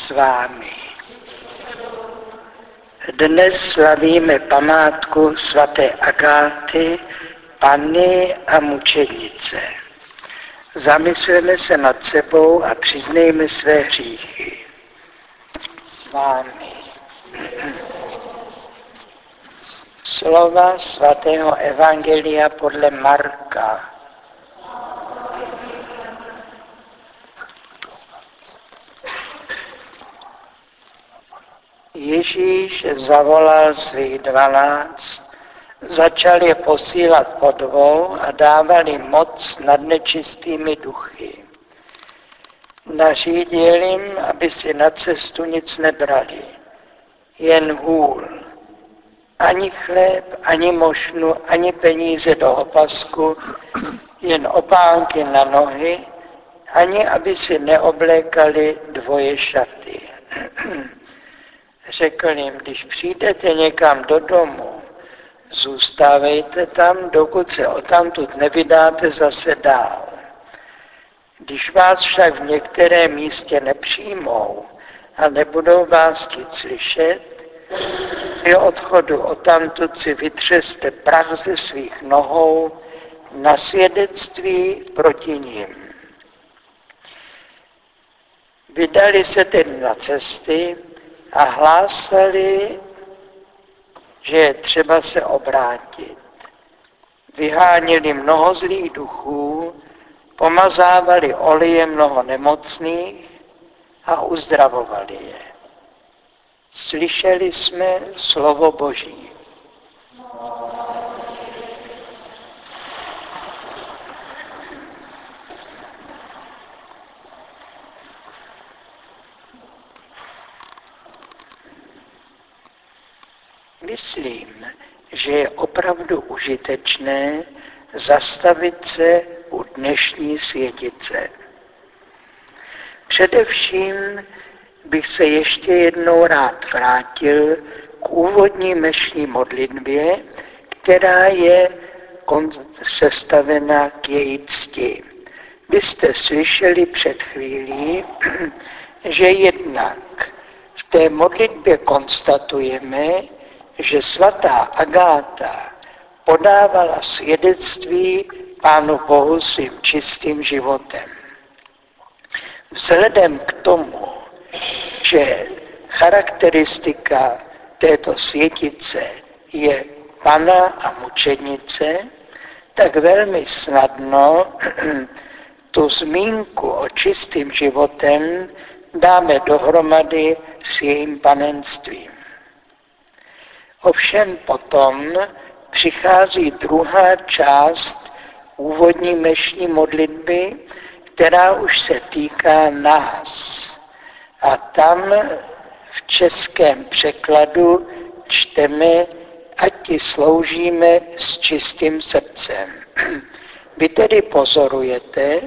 s vámi. Dnes slavíme památku svaté Agáty, panny a mučednice. Zamysleme se nad sebou a přiznejme své hříchy. S vámi. Slova svatého Evangelia podle Marka. Ježíš zavolal svých 12, začal je posílat po dvou a dával jim moc nad nečistými duchy. Nařídil jim, aby si na cestu nic nebrali, jen hůl. Ani chléb, ani mošnu, ani peníze do opasku, jen opánky na nohy, ani aby si neoblékali dvoje šaty. Řekl jim, když přijdete někam do domu, zůstávejte tam, dokud se odtamtud nevydáte zase dál. Když vás však v některém místě nepřijmou a nebudou vás chtít slyšet, při odchodu odtamtud si vytřeste prach ze svých nohou na svědectví proti nim. Vydali se tedy na cesty a hlásali, že je třeba se obrátit. Vyháněli mnoho zlých duchů, pomazávali olejem mnoho nemocných a uzdravovali je. Slyšeli jsme slovo Boží. Myslím, že je opravdu užitečné zastavit se u dnešní světice. Především bych se ještě jednou rád vrátil k úvodní mešní modlitbě, která je sestavena k její cti. Vy jste slyšeli před chvílí, že jednak v té modlitbě konstatujeme, že svatá Agáta podávala svědectví Pánu Bohu svým čistým životem. Vzhledem k tomu, že charakteristika této světice je panna a mučednice, tak velmi snadno tu zmínku o čistým životem dáme dohromady s jejím panenstvím. Ovšem potom přichází druhá část úvodní mešní modlitby, která už se týká nás. A tam v českém překladu čteme, ať ti sloužíme s čistým srdcem. Vy tedy pozorujete,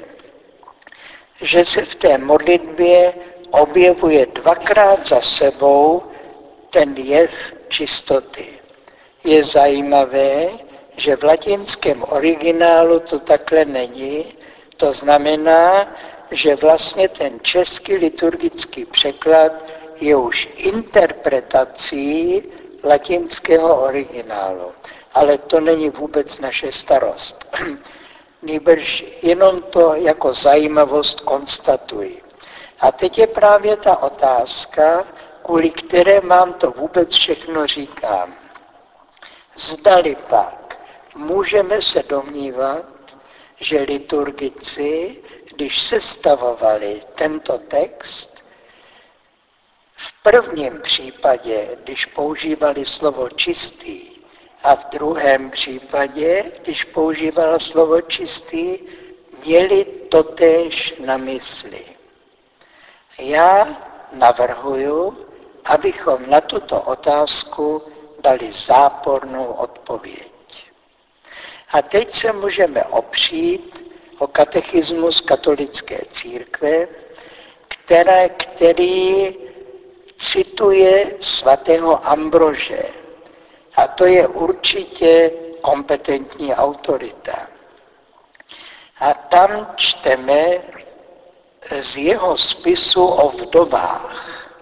že se v té modlitbě objevuje dvakrát za sebou ten jev čistoty. Je zajímavé, že v latinském originálu to takhle není, to znamená, že vlastně ten český liturgický překlad je už interpretací latinského originálu. Ale to není vůbec naše starost. Nýbrž jenom to jako zajímavost konstatuji. A teď je právě ta otázka, kvůli které vám to vůbec všechno říkám. Zdali pak můžeme se domnívat, že liturgici, když sestavovali tento text, v prvním případě, když používali slovo čistý, a v druhém případě, když používala slovo čistý, měli totéž na mysli. Já navrhuju, abychom na tuto otázku dali zápornou odpověď. A teď se můžeme opřít o katechismus katolické církve, který cituje svatého Ambrože. A to je určitě kompetentní autorita. A tam čteme z jeho spisu o vdovách.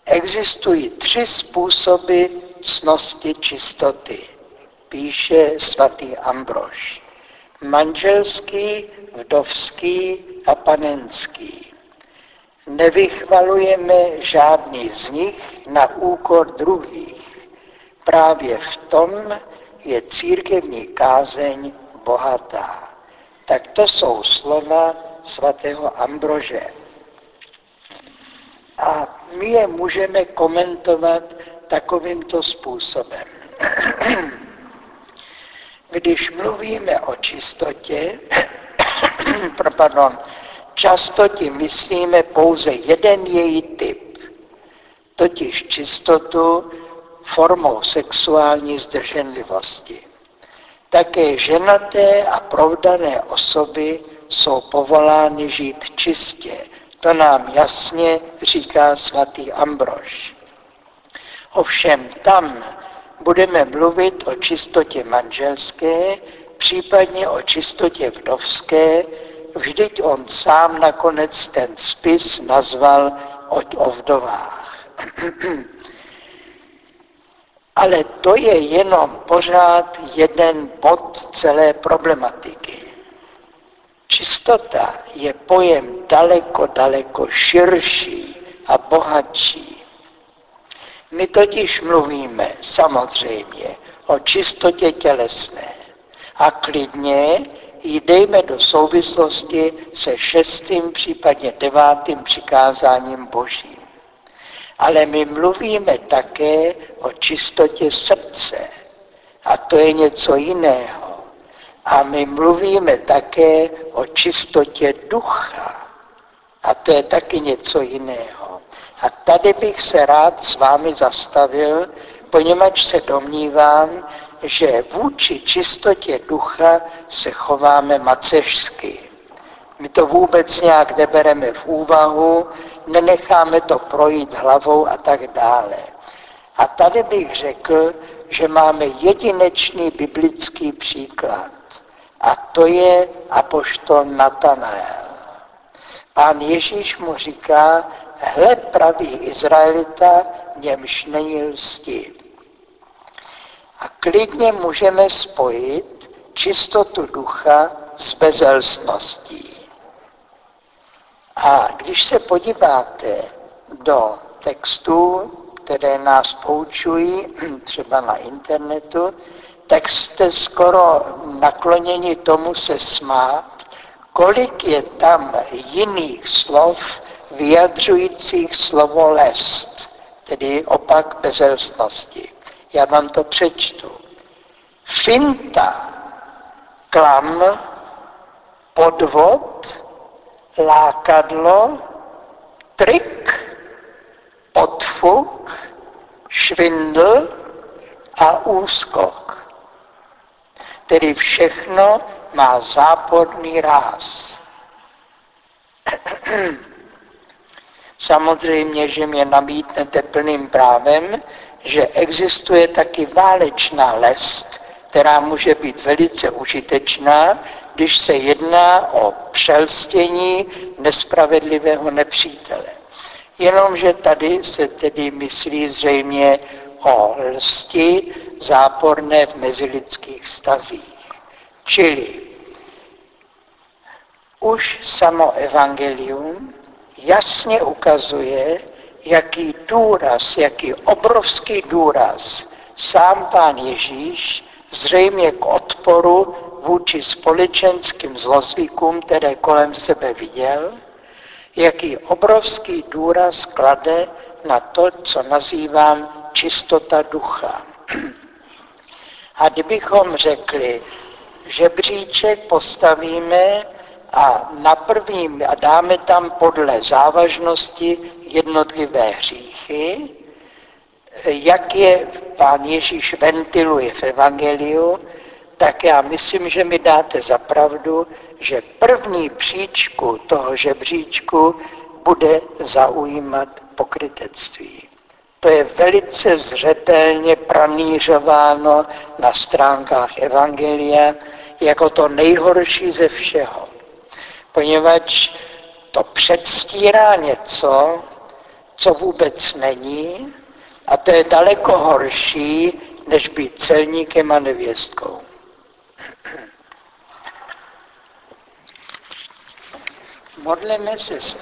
Existují 3 způsoby ctnosti čistoty, píše svatý Ambrož. Manželský, vdovský a panenský. Nevychvalujeme žádný z nich na úkor druhých. Právě v tom je církevní kázeň bohatá. Tak to jsou slova svatého Ambrože. A my je můžeme komentovat takovýmto způsobem. Když mluvíme o čistotě, často tím myslíme pouze jeden její typ, totiž čistotu formou sexuální zdrženlivosti. Také ženaté a provdané osoby jsou povolány žít čistě. To nám jasně říká svatý Ambrož. Ovšem tam budeme mluvit o čistotě manželské, případně o čistotě vdovské, vždyť on sám nakonec ten spis nazval o vdovách. Ale to je jenom pořád jeden bod celé problematiky. Čistota je pojem daleko širší a bohatší. My totiž mluvíme samozřejmě o čistotě tělesné a klidně ji dejme do souvislosti se 6., případně 9. přikázáním Božím. Ale my mluvíme také o čistotě srdce a to je něco jiného. A my mluvíme také o čistotě ducha a to je taky něco jiného. A tady bych se rád s vámi zastavil, poněvadž se domnívám, že vůči čistotě ducha se chováme macešsky. My to vůbec nějak nebereme v úvahu, nenecháme to projít hlavou a tak dále. A tady bych řekl, že máme jedinečný biblický příklad. A to je apoštol Natanael. Pán Ježíš mu říká, hle pravý Izraelita, němž není lsti. A klidně můžeme spojit čistotu ducha s bezelstností. A když se podíváte do textů, které nás poučují, třeba na internetu, tak jste skoro nakloněni tomu se smát, kolik je tam jiných slov vyjadřujících slovo lest, tedy opak bezelstnosti. Já vám to přečtu. Finta, klam, podvod, lákadlo, trik, podfuk, švindl a úskok. Tedy všechno má záporný ráz. Samozřejmě, že mě namítnete plným právem, že existuje taky válečná lest, která může být velice užitečná, když se jedná o přelstění nespravedlivého nepřítele. Jenomže tady se tedy myslí zřejmě o lsti záporné v mezilidských vztazích. Čili už samo evangelium jasně ukazuje, jaký obrovský důraz sám Pán Ježíš zřejmě k odporu vůči společenským zlozvykům, které kolem sebe viděl, jaký obrovský důraz klade na to, co nazývám čistota ducha. A kdybychom řekli, žebříček postavíme a dáme tam podle závažnosti jednotlivé hříchy, jak je Pán Ježíš ventiluje v evangeliu, tak já myslím, že mi dáte za pravdu, že první příčku toho žebříčku bude zaujímat pokrytectví. To je velice zřetelně pranířováno na stránkách evangelia jako to nejhorší ze všeho. Poněvadž to předstírá něco, co vůbec není, a to je daleko horší, než být celníkem a nevěstkou. Modleme se